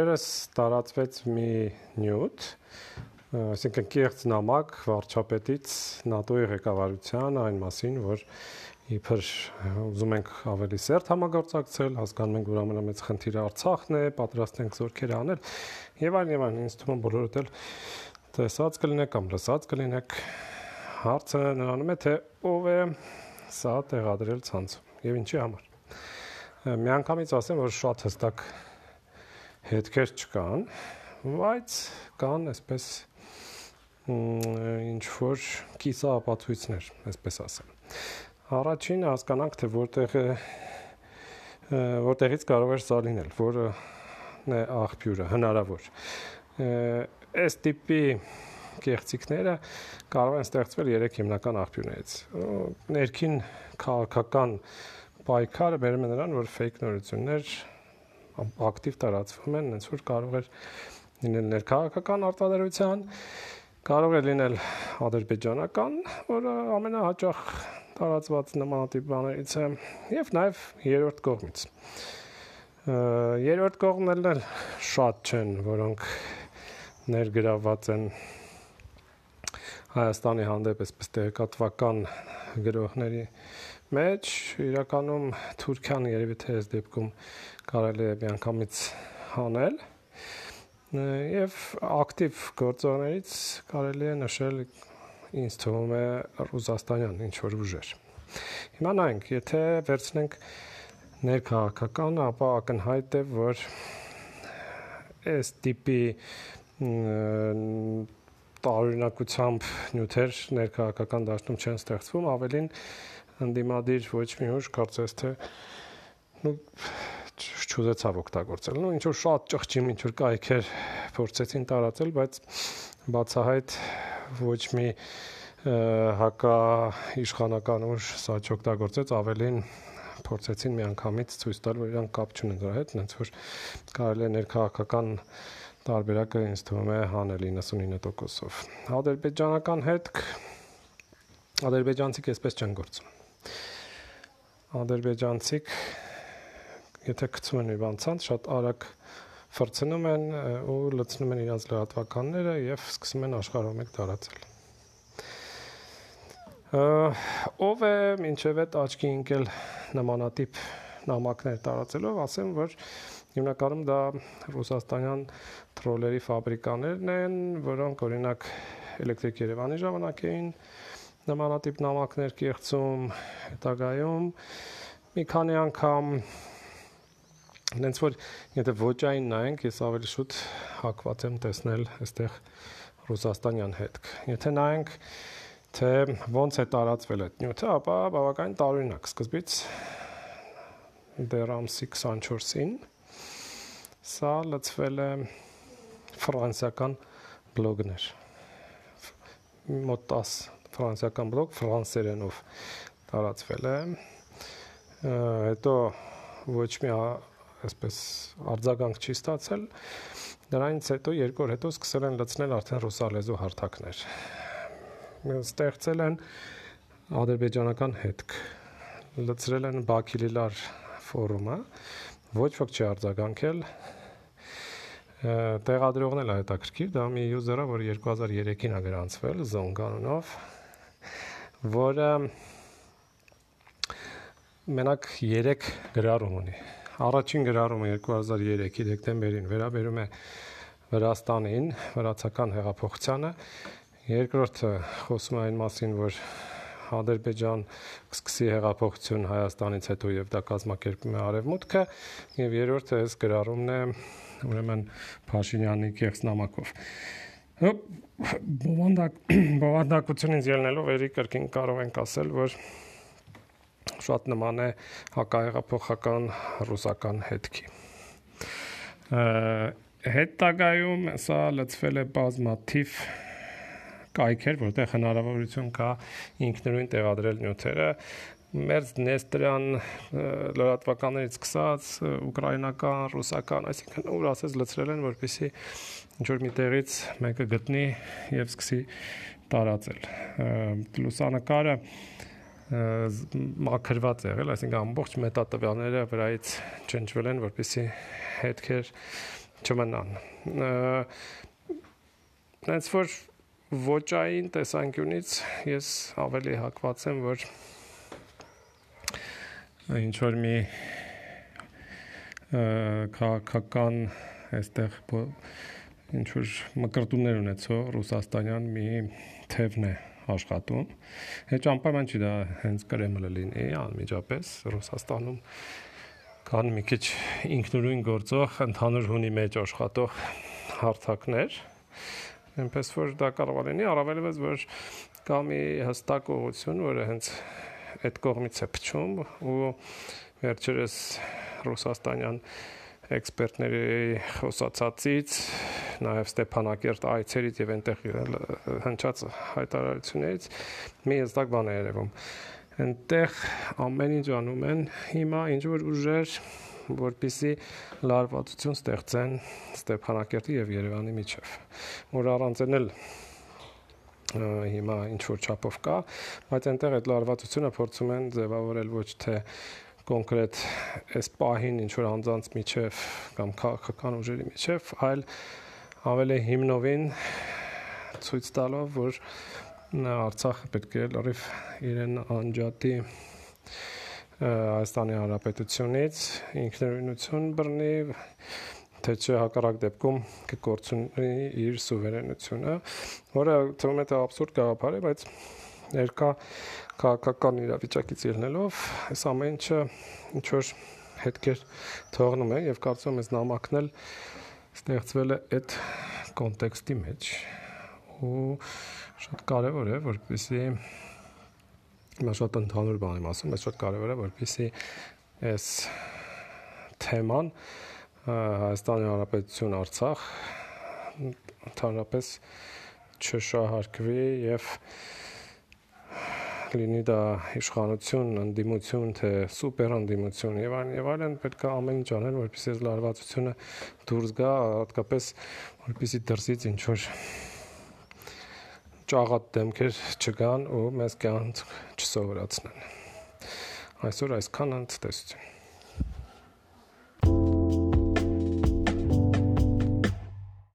Օրերս տարածվեց մի նյութ, այսինքն կեղծ նամակ վարչապետից ՆԱՏՕ-ի ղեկավարության այն մասին, որ իբր ուզում ենք ավելի սերտ համագործակցել, հասկանում ենք, որ ամենամեծ խնդիրը Արցախն է, պատրաստ ենք զորքեր անել, եւ այլն, ինձ թվում է բոլորդ էլ տեսած կլինեք կամ լսած կլինեք, հարցը նրանում է, թե ով է սա տեղադրել ցանցում եւ ինչի համար։ Միանգամից ասեմ, որ շատ հստակ հետքեր չկան, բայց կան այսպես ինչ որ կիսապացույցներ, այսպես ասեմ։ Առաջին հասկանանք, թե որտեղից կարող էր սա լինել, որն է աղբյուրը, հնարավոր։ Այս տիպի կեղծիքները կարող են ստեղծվել 3 հիմնական աղբյուրներից։ Ներքին քաղաքական պայքարը բերում է նրան, որ fake նորություններ ակտիվ տարածվում են, հենց որ կարող է լինել ներքաղաքական արտադրության, կարող է լինել ադրբեջանական, որը ամենահաճախ տարածված նմանատիպ բաներից է, եւ նաեւ երրորդ կողմից։ Երրորդ կողմներն էլ շատ չեն, որոնք ներգրավված են Հայաստանի հանդեպ այսպես տեղեկատվական գրողների մեջ, իրականում Թուրքիան երևի թե այս դեպքում կարելի է միանգամից հանել եւ ակտիվ գործողներից կարելի է նշել ինձ թվում է ռուսաստանյան ինչ որ ուժեր։ Հիմա նայենք, եթե վերցնենք ներքաղաքական, ապա ակնհայտ է, որ այս տիպի տարօրինակությամբ նյութեր ներքաղաքական դաշտում չեն ստեղծվում, ավելին ընդդիմադիր ոչ մի ուժ կարծես թե չուզեցավ օգտագործել։ Ինչ որ շատ ճղճիմ, ինչ որ կայքեր փորձեցին տարածել, բայց բացահայտ ոչ մի հակաիշխանական ուժ սա չօգտագործեց, ավելին փորձեցին միանգամից ցույց տալ, որ իրանք կապ չունեն դրա հետ, հենց որ կարելի է ներքաղաքական տարբերակը ինձ թվում է հանել 99%-ով։ Ադրբեջանական հետք ադրբեջանցիք այսպես չեն գործում։ Ադրբեջանցիք եթե գցում են մի բան ցանց, շատ արագ ֆրցնում են ու լցնում են իրենց լրատվականները եւ սկսում են աշխարհում եք տարածել։ Ով է մինչև այդ աչքի ընկել նմանատիպ նամակներ տարածելով, ասեմ, որ հիմնականում դա ռուսաստանյան տրոլերի ֆաբրիկաներն են, որոնք օրինակ Էլեկտրիկ Երևանի ժամանակ էին նմանատիպ նամակներ կեղծում, հետագայում մի քանի անգամ հենց որ եթե ոճային նայենք, ես ավելի շուտ հակված եմ տեսնել այստեղ ռուսաստանյան հետք։ Եթե նայենք, թե ոնց է տարածվել այդ նյութը, ապա բավականին տարօրինակ սկզբից դեռ ամսի 24-ին սա լցվել է ֆրանսիական բլոգներ։ Մոտ 10 ֆրանսիական բլոգ ֆրանսերենով տարածվել է։ Հետո ոչ մի այսպես արձագանք չի ստացել։ Դրանից հետո 2 օր հետո սկսել են լցնել արդեն ռուսալեզու հարթակներ։ Ստեղծել են ադրբեջանական հետք։ Լցրել են Բաքի Լիլար ֆորումը, ոչ ոք չի արձագանքել։ Տեղադրողն էլ հետաքրքիր, դա մի յուզերը, որ 2003-ին է գրանցվել Զոնգանով, որը մենակ 3 գրառում ունի։ Առաջին գրառումը 2003-ի դեկտեմբերին վերաբերում է Վրաստանին, վրացական հեղափոխությանը, երկրորդը խոսում է այն մասին, որ Ադրբեջան կսկսի հեղափոխություն Հայաստանից հետո եւ դա կազմակերպում է Արևմուտքը, եւ երրորդը այս գրառումն է ուրեմն Փաշինյանի կեղծ նամակով։ Բովանդակությունից ելնելով երի կրկին կարող ենք ասել, որ շատ նման է հակահեղափոխական ռուսական հետքի։ Հետագայում սա լցվել է բազմաթիվ կայքեր, որտեղ հնարավորություն կա ինքնուրույն տեղադրել նյութերը, մերձ Նեստրյան լրատվականներից սկսած, ուկրաինական, ռուսական, այսինքն ուր ասես լցրել են, որպեսզի ինչ-որ մի տեղից մեկը գտնի եւ սկսի տարածել։ Լուսանկարը մաքրված եղել, այսինքն ամբողջ մետատվյալները վրայից չնչվել են, որպեսզի հետքեր չմնան։ Հենց որ ոճային տեսանկյունից ես ավելի հակված եմ, որ ինչ որ մի քաղաքական այստեղ ինչ որ մկրտումներ ունեցող ռուսաստանյան մի թևն է աշխատում։ Հետ անպայման չի դա հենց Կրեմլը լինի, անմիջապես Ռուսաստանում կան մի քիչ ինքնուրույն գործող, ընդհանուր հունի մեջ աշխատող հարթակներ, այնպես որ դա կարող է լինի, առավելևս որ կա մի հստակ ուղղություն, որը հենց այդ կողմից է փչում ու վերջերս ռուսաստանյան էքսպերտների խոսացածից, նաև Ստեփանակերտ այցերից եւ այնտեղ հնչած հայտարարություններից մի հստակ բան է երևում։ Այնտեղ ամեն ինչ անում են հիմա ինչ որ ուժեր, որպեսզի լարվածություն ստեղծեն Ստեփանակերտի եւ Երևանի միջև, որ առանց այն էլ հիմա ինչ որ չափով կա, բայց այնտեղ այդ լարվածությունը փորձում են ձևավորել ոչ թե կոնկրետ այս պահին ինչ որ անձանց միջև կամ քաղաքական ուժերի միջև, այլ ավելի հիմնովին ցույց տալով, որ Արցախը պետք է լրիվ իրեն անջատի Հայաստանի Հանրապետությունից, ինքնուրույնություն բռնի, թե չէ հակառակ դեպքում կկորցնի իր սուվերենությունը, որը թվում է թե աբսուրդ գաղափար է, բայց ներկա քաղաքական իրավիճակից ելնելով այս ամեն ինչը ինչ որ հետքեր թողնում է եւ կարծում եմ այս նամակն էլ ստեղծվել է այդ կոնտեքստի մեջ ու շատ կարեւոր է որպեսզի մա շատ ընդհանուր բան եմ ասում, բայց շատ կարեւոր է որպեսզի այս թեման Հայաստանի Հանրապետություն Արցախ ընդհանրապես չշահարկվի եւ լինի դա իշխանություն, ընդդիմություն, թե սուպեր ընդդիմություն եւ այլն պետք է ամեն ինչ անել, որպեսզի այս լարվածությունը դուրս գա, հատկապես որպեսզի դրսից ինչ որ ճաղատ դեմքեր չգան ու մեզ կյանք չսովորացնեն։ Այսօր այսքան, ցտեսություն։